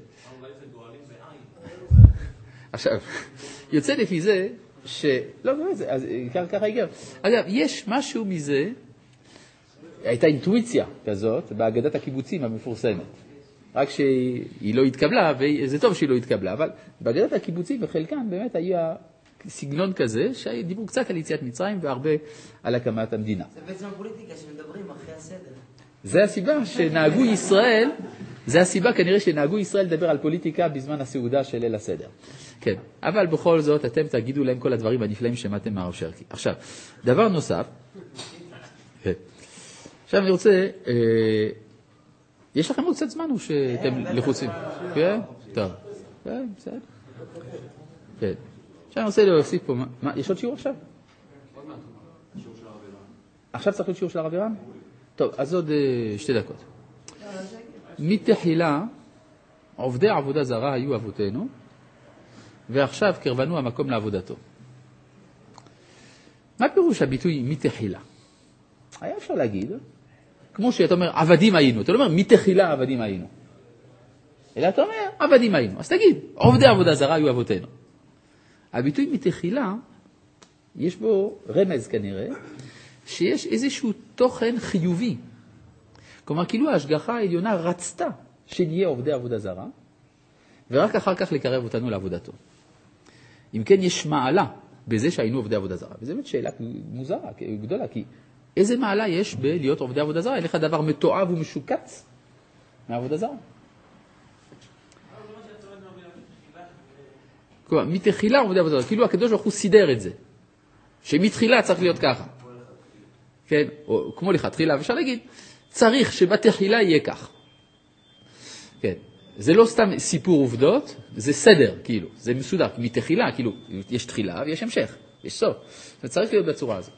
עכשיו, יוצא לפי זה, לא, אז ככה הגיע. אגב, יש משהו מזה, הייתה אינטואיציה כזאת, באגדת הקיבוצים המפורסמת. רק שהיא לא התקבלה, וזה טוב שהיא לא התקבלה, אבל באגדת הקיבוצים בחלקן באמת היה סגנון כזה, שדיברו קצת על יציאת מצרים והרבה על הקמת המדינה. זה בעצם הפוליטיקה שמדברים אחרי הסדר. זה הסיבה שנהגו ישראל, זה הסיבה כנראה שנהגו ישראל לדבר על פוליטיקה בזמן הסעודה של ליל הסדר. כן, אבל בכל זאת אתם תגידו להם כל הדברים הנפלאים שמעתם מהרב שרקי. עכשיו, דבר נוסף, עכשיו אני רוצה, יש לכם עוד קצת זמן או שאתם לחוצים? כן? טוב. כן, בסדר. כן. עכשיו אני רוצה להוסיף פה, יש עוד שיעור עכשיו? עכשיו צריך להיות שיעור של הרב ערן? טוב, אז עוד 2 דקות. מתחילה, עובדי עבודה זרה היו אבותינו, ועכשיו קרבנו המקום לעבודתו. מה פירוש הביטוי מתחילה? היה אפשר להגיד, כמו שאתה אומר, עבדים היינו. אתה לא אומר, מתחילה עבדים היינו. אלא אתה אומר, עבדים היינו. אז תגיד, עובדי עבודה זרה היו אבותינו. הביטוי מתחילה, יש בו רמז כנראה, שיש איזשהו תוכן חיובי. כלומר, כאילו ההשגחה העליונה רצתה שנהיה עובדי עבודה זרה, ורק אחר כך לקרב אותנו לעבודתו. אם כן, יש מעלה בזה שהיינו עובדי עבודה זרה. וזו באמת שאלה מוזרה, גדולה, כי איזה מעלה יש בלהיות עובדי עבודה זרה? אין לך דבר מתועב ומשוקץ מעבודה זרה. כלומר, מתחילה עובדי עבודה זרה, כאילו הקדוש ברוך הוא סידר את זה. שמתחילה צריך להיות ככה. כן, או כמו לכתחילה, אפשר להגיד, צריך שבתחילה יהיה כך. כן, זה לא סתם סיפור עובדות, זה סדר, כאילו, זה מסודר. מתחילה, כאילו, יש תחילה ויש המשך, יש סוף. זה צריך להיות בצורה הזאת.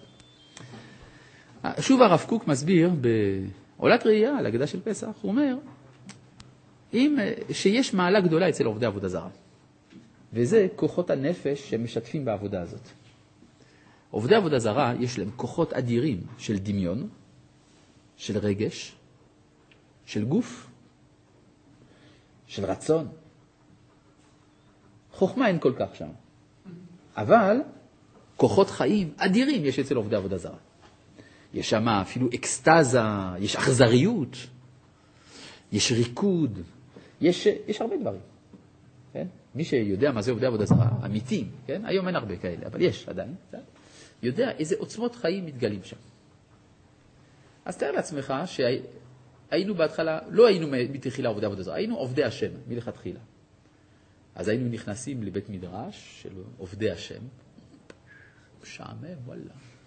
שוב הרב קוק מסביר בעולת ראייה על הגדה של פסח, הוא אומר, שיש מעלה גדולה אצל עובדי עבודה זרה. וזה כוחות הנפש שמשתפים בעבודה הזאת. עובדי עבודה זרה יש להם כוחות אדירים של דמיון, של רגש, של גוף, של רצון. חוכמה אין כל כך שם. אבל כוחות חיים אדירים יש אצל עובדי עבודה זרה. יש שם אפילו אקסטזה, יש אכזריות, יש ריקוד, יש הרבה דברים. כן? מי שיודע מה זה עובדי עבודה זרה, אמיתיים, כן? היום אין הרבה כאלה, אבל יש עדיין. יודע איזה עוצמות חיים מתגלים שם. אז תאר לעצמך שהיינו בהתחלה, לא היינו מתחילה עובדי עבודה זרה, היינו עובדי השם מלכתחילה. אז היינו נכנסים לבית מדרש של עובדי השם. משעמם, וואלה.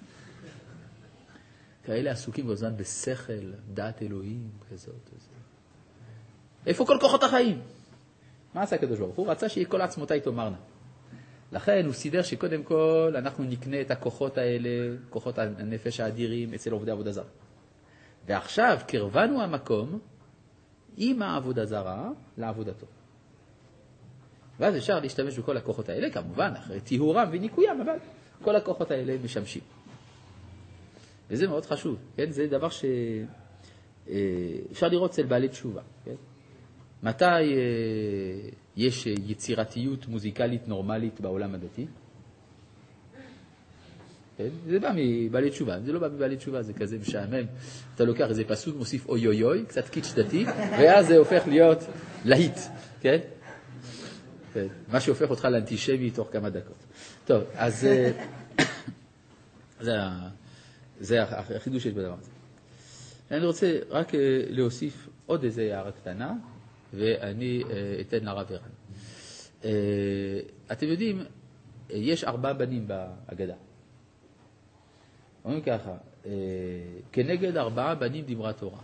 כאלה עסוקים כל הזמן בשכל, דעת אלוהים, כזאת. איפה כל כוחות החיים? מה עשה הקדוש ברוך הוא? רצה שיהיה כל עצמותיי תאמרנה. לכן הוא סידר שקודם כל אנחנו נקנה את הכוחות האלה, כוחות הנפש האדירים אצל עובדי עבודה זרה. ועכשיו קרבנו המקום עם העבודה זרה לעבודתו. ואז אפשר להשתמש בכל הכוחות האלה, כמובן, אחרי טיהורם וניקוים, אבל כל הכוחות האלה משמשים. וזה מאוד חשוב, כן? זה דבר שאפשר לראות אצל בעלי תשובה, כן? מתי יש יצירתיות מוזיקלית נורמלית בעולם הדתי? כן? זה בא מבעלי תשובה, זה לא בא מבעלי תשובה, זה כזה משעמם. אתה לוקח איזה פסוק, מוסיף אוי אוי אוי, קצת קיץ' דתי, ואז זה הופך להיות להיט, כן? כן. מה שהופך אותך לאנטישמי תוך כמה דקות. טוב, אז זה החידוש שיש בדבר הזה. אני רוצה רק להוסיף עוד איזה הערה קטנה, ואני אתן לרב ערן. אתם יודעים, יש 4 בנים בהגדה. אומרים ככה, כנגד 4 בנים דיברה תורה.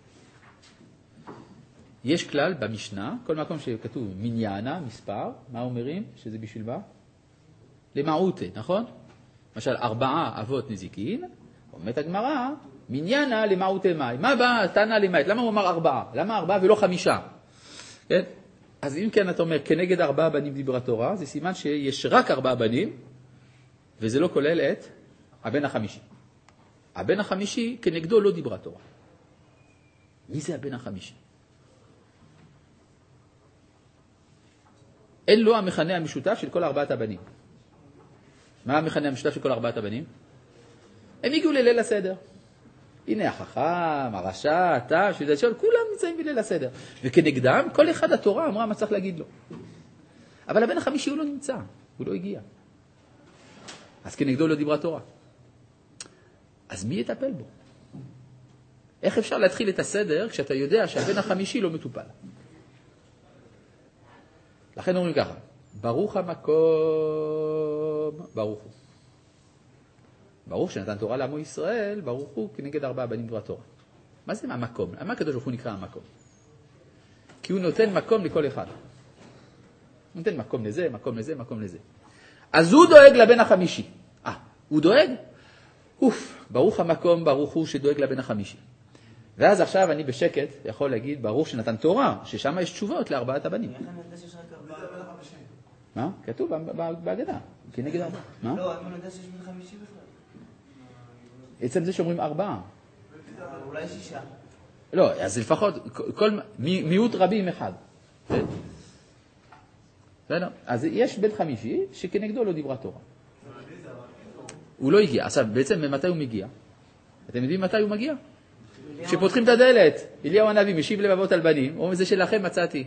יש כלל במשנה, כל מקום שכתוב מניינה, מספר, מה אומרים? שזה בשביל מה? למעוטה, נכון? למשל, 4 אבות נזיקין, אומרת הגמרא, מניינה למעוטה מים. מה בא? תנא למעט. למה הוא אמר 4? למה 4 ולא 5? כן? אז אם כן אתה אומר, כנגד 4 בנים דיברה תורה, זה סימן שיש רק 4 בנים, וזה לא כולל את הבן החמישי. הבן החמישי כנגדו לא דיברה תורה. מי זה הבן החמישי? אין לו המכנה המשותף של כל 4 הבנים. מה המכנה המשותף של כל 4 הבנים? הם הגיעו לליל הסדר. הנה החכם, הרשע, אתה, כולם נמצאים בליל הסדר. וכנגדם, כל אחד התורה אמרה מה צריך להגיד לו. אבל הבן החמישי הוא לא נמצא, הוא לא הגיע. אז כנגדו לא דיברה תורה. אז מי יטפל בו? איך אפשר להתחיל את הסדר כשאתה יודע שהבן החמישי לא מטופל? לכן אומרים ככה, ברוך המקום, ברוך הוא. ברוך שנתן תורה לעמו ישראל, ברוך הוא כנגד 4 בנים דיברה תורה. מה זה המקום? מה הקדוש ברוך הוא נקרא המקום? כי הוא נותן מקום לכל אחד. הוא נותן מקום לזה, מקום לזה, מקום לזה. אז הוא דואג לבן החמישי. הוא דואג? ברוך המקום, ברוך הוא שדואג לבן החמישי. ואז עכשיו אני בשקט יכול להגיד, ברוך שנתן תורה, ששם יש תשובות לארבעת הבנים. איך אני יודע שיש רק 4? מה? כתוב בהגדה. כנגד 4. מה? לא, אני יודע שיש בן 50 בכלל. עצם זה שאומרים 4. אולי 6. לא, אז לפחות, מיעוט רבי עם אחד. אז יש בן חמישי שכנגדו לא דיברה תורה. הוא לא הגיע. עכשיו, בעצם ממתי הוא מגיע? אתם יודעים מתי הוא מגיע? כשפותחים את הדלת, אליהו הנביא משיב לבבות על בנים, הוא אומר, זה שלכם מצאתי.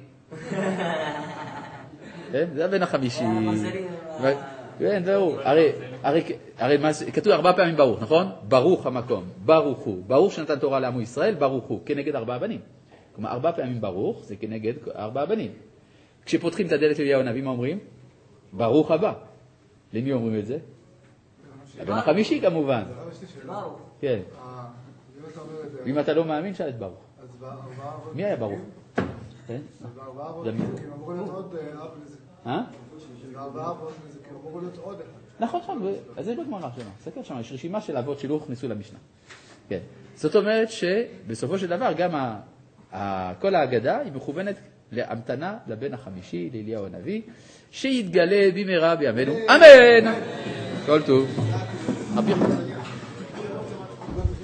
זה הבן החמישי. כן, זהו. הרי כתוב 4 פעמים ברוך, נכון? ברוך המקום, ברוך הוא. ברוך שנתן תורה לעמו ישראל, ברוך הוא. כנגד 4 בנים. כלומר, 4 פעמים ברוך, זה כנגד 4 בנים. כשפותחים את הדלת לאליהו הנביא, מה אומרים? ברוך הבא. למי אומרים את זה? הבן החמישי כמובן. כן. אם אתה לא מאמין, שאל את ברוך. מי היה ברוך? אמור להיות עוד אב לזה. אמור להיות עוד אחד. נכון, אז זה בגמרא שלנו. סתכל שם, יש רשימה של אבות שלא הוכנסו למשנה. כן. זאת אומרת שבסופו של דבר גם כל ההגדה היא מכוונת להמתנה לבן החמישי, לאליהו הנביא, שיתגלה במהרה בימינו. אמן! כל טוב.